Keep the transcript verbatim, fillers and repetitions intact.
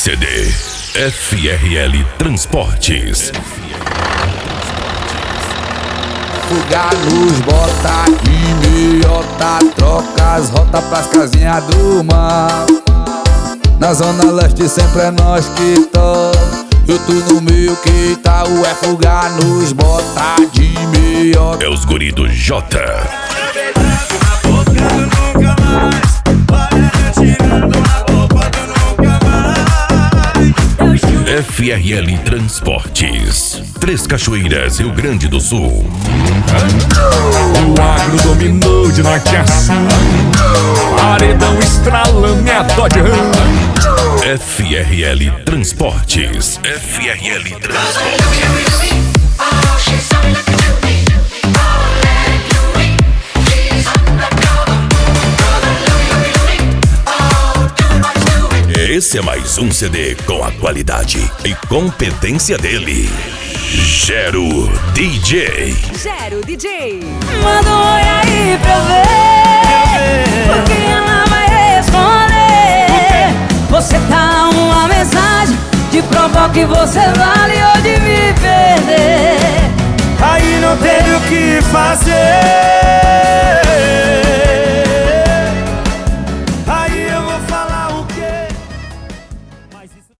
C D F R L Transportes. Fuga luz, bota aqui, meiota, troca as rotas pras casinhas do mar. Na zona leste sempre é nós que tá. Eu tô no meio que tá, o é fuga nos bota de meiota. É os guri do J. F R L Transportes, Três Cachoeiras, Rio Grande do Sul. O agro dominou de norte a sul, paredão estralando é a Dodge Ram. F R L Transportes, F R L Transportes. Esse é mais um C D com a qualidade e competência dele. Gero D J. Gero D J. Manda um oi aí pra eu ver, porque ela vai responder. Você tá uma mensagem de provar que você vale ou de me perder. Aí não teve o que fazer,